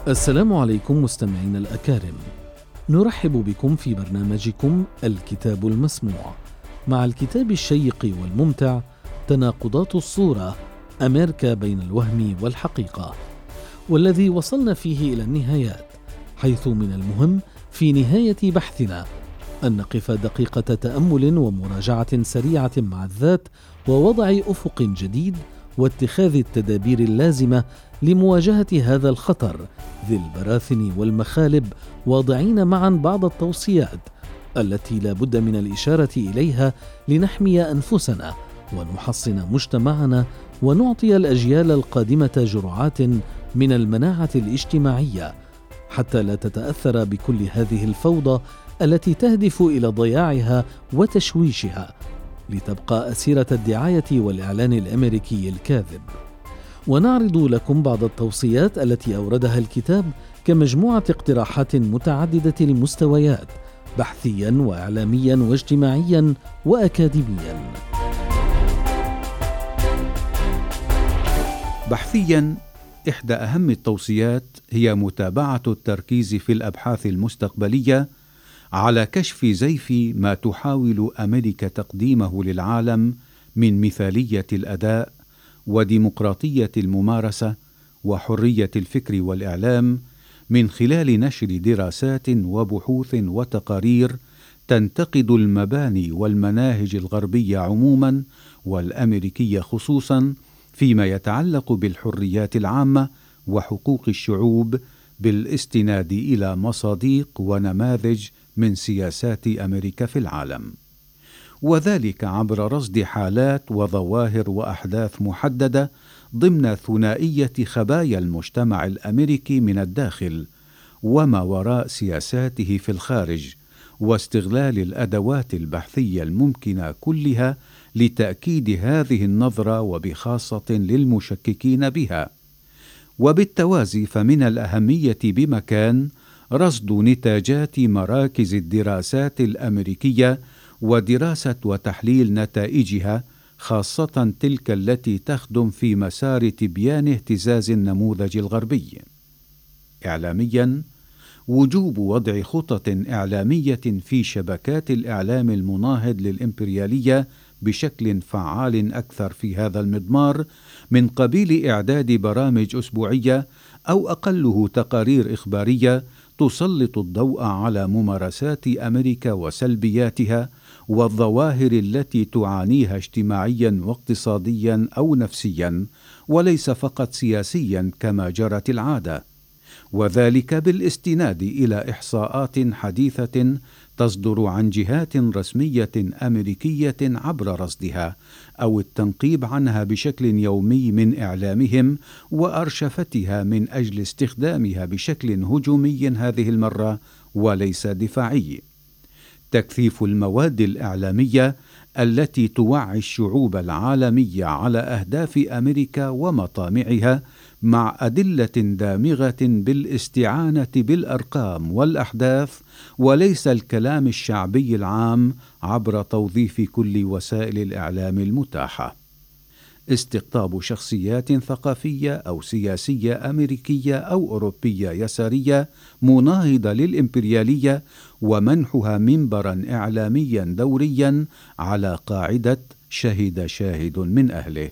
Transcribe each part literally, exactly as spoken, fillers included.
السلام عليكم مستمعين الأكارم، نرحب بكم في برنامجكم الكتاب المسموع مع الكتاب الشيق والممتع تناقضات الصورة، أمريكا بين الوهم والحقيقة، والذي وصلنا فيه إلى النهايات، حيث من المهم في نهاية بحثنا أن نقف دقيقة تأمل ومراجعة سريعة مع الذات ووضع أفق جديد واتخاذ التدابير اللازمة لمواجهة هذا الخطر ذي البراثن والمخالب، واضعين معا بعض التوصيات التي لا بد من الإشارة إليها لنحمي أنفسنا ونحصن مجتمعنا ونعطي الأجيال القادمة جرعات من المناعة الاجتماعية حتى لا تتأثر بكل هذه الفوضى التي تهدف إلى ضياعها وتشويشها، لتبقى أسيرة الدعاية والإعلان الأمريكي الكاذب. ونعرض لكم بعض التوصيات التي أوردها الكتاب كمجموعة اقتراحات متعددة المستويات، بحثيا وإعلاميا واجتماعيا وأكاديميا. بحثيا، إحدى أهم التوصيات هي متابعة التركيز في الأبحاث المستقبلية على كشف زيف ما تحاول أمريكا تقديمه للعالم من مثالية الأداء وديمقراطية الممارسة وحرية الفكر والإعلام، من خلال نشر دراسات وبحوث وتقارير تنتقد المباني والمناهج الغربية عموما والأمريكية خصوصا فيما يتعلق بالحريات العامة وحقوق الشعوب، بالاستناد إلى مصادق ونماذج من سياسات أمريكا في العالم، وذلك عبر رصد حالات وظواهر وأحداث محددة ضمن ثنائية خبايا المجتمع الأمريكي من الداخل وما وراء سياساته في الخارج، واستغلال الأدوات البحثية الممكنة كلها لتأكيد هذه النظرة وبخاصة للمشككين بها. وبالتوازي فمن الأهمية بمكان رصد نتاجات مراكز الدراسات الأمريكية ودراسة وتحليل نتائجها، خاصة تلك التي تخدم في مسار تبيان اهتزاز النموذج الغربي. إعلاميا، وجوب وضع خطط إعلامية في شبكات الإعلام المناهض للإمبريالية بشكل فعال أكثر في هذا المضمار، من قبيل إعداد برامج أسبوعية أو أقله تقارير إخبارية تسلط الضوء على ممارسات أمريكا وسلبياتها والظواهر التي تعانيها اجتماعيا واقتصاديا أو نفسيا، وليس فقط سياسيا كما جرت العادة، وذلك بالاستناد إلى إحصاءات حديثة تصدر عن جهات رسمية أمريكية عبر رصدها أو التنقيب عنها بشكل يومي من إعلامهم وأرشفتها من أجل استخدامها بشكل هجومي هذه المرة وليس دفاعي. تكثيف المواد الإعلامية التي توعي الشعوب العالمية على أهداف أمريكا ومطامعها مع أدلة دامغة بالاستعانة بالأرقام والأحداث وليس الكلام الشعبي العام عبر توظيف كل وسائل الإعلام المتاحة. استقطاب شخصيات ثقافية أو سياسية أمريكية أو أوروبية يسارية مناهضة للإمبريالية ومنحها منبرا إعلاميا دوريا على قاعدة شهد شاهد من أهله.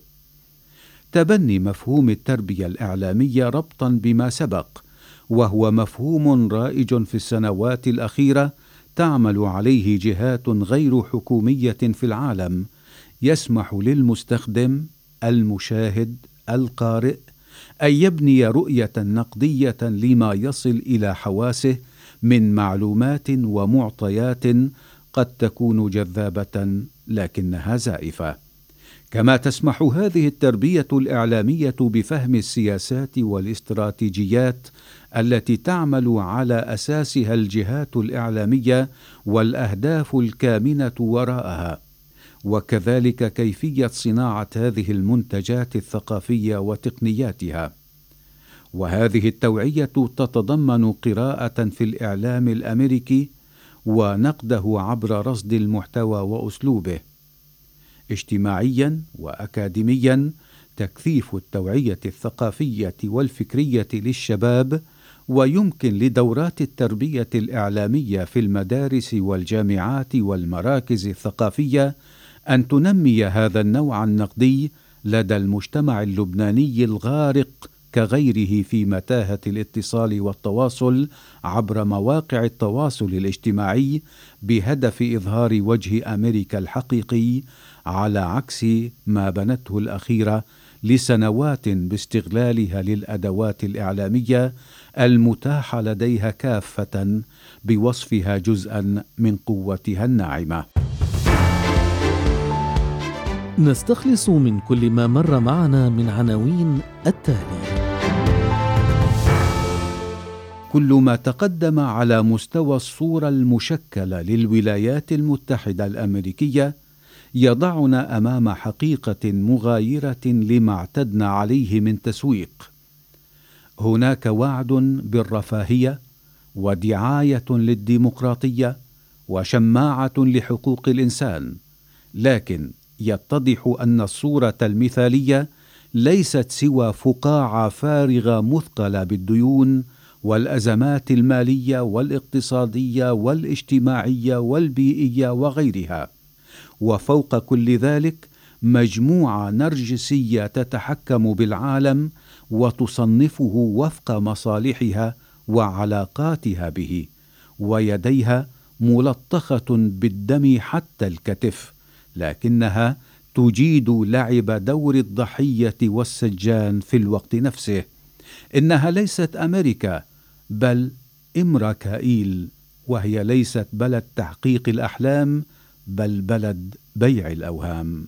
تبني مفهوم التربية الإعلامية ربطا بما سبق، وهو مفهوم رائج في السنوات الأخيرة تعمل عليه جهات غير حكومية في العالم، يسمح للمستخدم المشاهد القارئ أن يبني رؤية نقدية لما يصل إلى حواسه من معلومات ومعطيات قد تكون جذابة لكنها زائفة. كما تسمح هذه التربية الإعلامية بفهم السياسات والاستراتيجيات التي تعمل على أساسها الجهات الإعلامية والأهداف الكامنة وراءها، وكذلك كيفية صناعة هذه المنتجات الثقافية وتقنياتها. وهذه التوعية تتضمن قراءة في الإعلام الأمريكي ونقده عبر رصد المحتوى وأسلوبه. اجتماعيا وأكاديميا، تكثيف التوعية الثقافية والفكرية للشباب ويمكن لدورات التربية الإعلامية في المدارس والجامعات والمراكز الثقافية أن تنمي هذا النوع النقدي لدى المجتمع اللبناني الغارق كغيره في متاهة الاتصال والتواصل عبر مواقع التواصل الاجتماعي، بهدف إظهار وجه أمريكا الحقيقي، على عكس ما بنته الأخيرة لسنوات باستغلالها للأدوات الإعلامية المتاحة لديها كافة بوصفها جزءا من قوتها الناعمة. نستخلص من كل ما مر معنا من عناوين التالي: كل ما تقدم على مستوى الصورة المشكلة للولايات المتحدة الأمريكية يضعنا أمام حقيقة مغايرة لما اعتدنا عليه من تسويق. هناك وعد بالرفاهية ودعاية للديمقراطية وشماعة لحقوق الإنسان، لكن يتضح أن الصورة المثالية ليست سوى فقاعة فارغة مثقلة بالديون والأزمات المالية والاقتصادية والاجتماعية والبيئية وغيرها، وفوق كل ذلك مجموعة نرجسية تتحكم بالعالم وتصنفه وفق مصالحها وعلاقاتها به، ويديها ملطخة بالدم حتى الكتف، لكنها تجيد لعب دور الضحية والسجان في الوقت نفسه. إنها ليست أمريكا بل إمريكائيل، وهي ليست بلد تحقيق الأحلام بل بلد بيع الأوهام.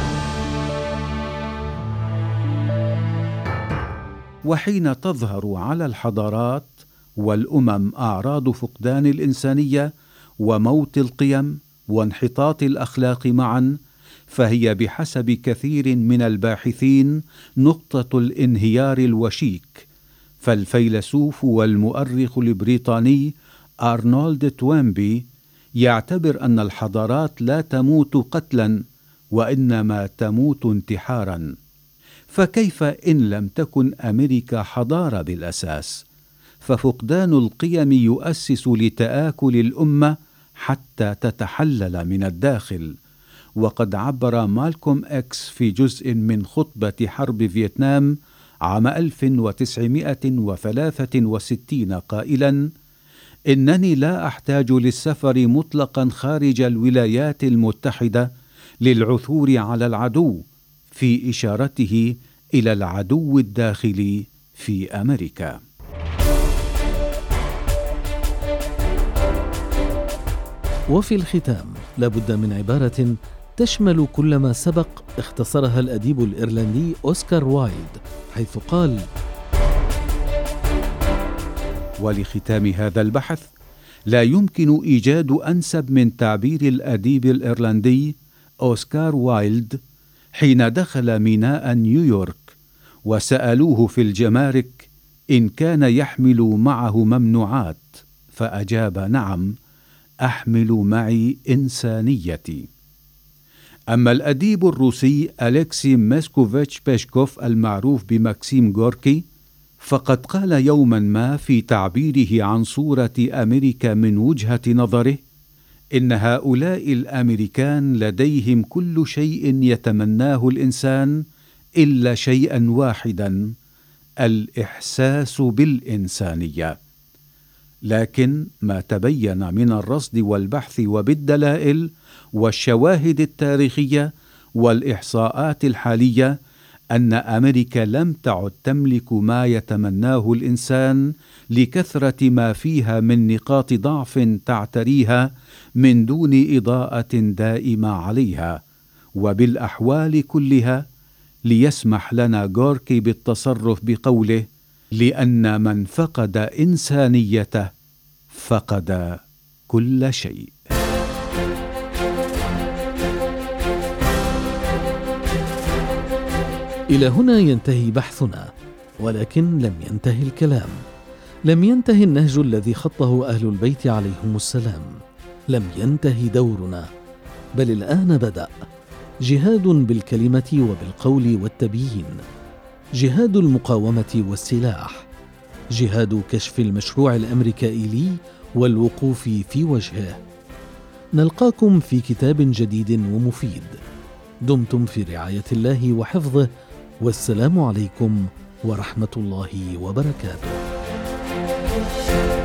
وحين تظهر على الحضارات والأمم أعراض فقدان الإنسانية وموت القيم وانحطاط الأخلاق معا، فهي بحسب كثير من الباحثين نقطة الانهيار الوشيك. فالفيلسوف والمؤرخ البريطاني أرنولد توينبي يعتبر أن الحضارات لا تموت قتلا وإنما تموت انتحارا. فكيف إن لم تكن أمريكا حضارة بالأساس؟ ففقدان القيم يؤسس لتآكل الأمة حتى تتحلل من الداخل. وقد عبر مالكوم إكس في جزء من خطبة حرب فيتنام عام ألف وتسعمائة وثلاثة وستين قائلا: إنني لا أحتاج للسفر مطلقا خارج الولايات المتحدة للعثور على العدو، في إشارته إلى العدو الداخلي في أمريكا. وفي الختام لابد من عبارة تشمل كل ما سبق، اختصرها الأديب الإيرلندي أوسكار وايلد، حيث قال: ولختام هذا البحث لا يمكن إيجاد أنسب من تعبير الأديب الإيرلندي أوسكار وايلد حين دخل ميناء نيويورك وسألوه في الجمارك إن كان يحمل معه ممنوعات، فأجاب: نعم، أحمل معي إنسانيتي. أما الأديب الروسي أليكسي ميسكوفيتش بيشكوف المعروف بماكسيم غوركي، فقد قال يوما ما في تعبيره عن صورة أمريكا من وجهة نظره: إن هؤلاء الأمريكان لديهم كل شيء يتمناه الإنسان إلا شيئا واحدا، الإحساس بالإنسانية. لكن ما تبين من الرصد والبحث وبالدلائل والشواهد التاريخية والإحصاءات الحالية أن أمريكا لم تعد تملك ما يتمناه الإنسان لكثرة ما فيها من نقاط ضعف تعتريها من دون إضاءة دائمة عليها. وبالأحوال كلها ليسمح لنا غوركي بالتصرف بقوله: لأن من فقد إنسانيته فقد كل شيء. إلى هنا ينتهي بحثنا، ولكن لم ينتهي الكلام، لم ينتهي النهج الذي خطه أهل البيت عليهم السلام، لم ينتهي دورنا، بل الآن بدأ جهاد بالكلمة وبالقول والتبيين، جهاد المقاومة والسلاح، جهاد كشف المشروع الأمريكائي والوقوف في وجهه. نلقاكم في كتاب جديد ومفيد. دمتم في رعاية الله وحفظه، والسلام عليكم ورحمة الله وبركاته.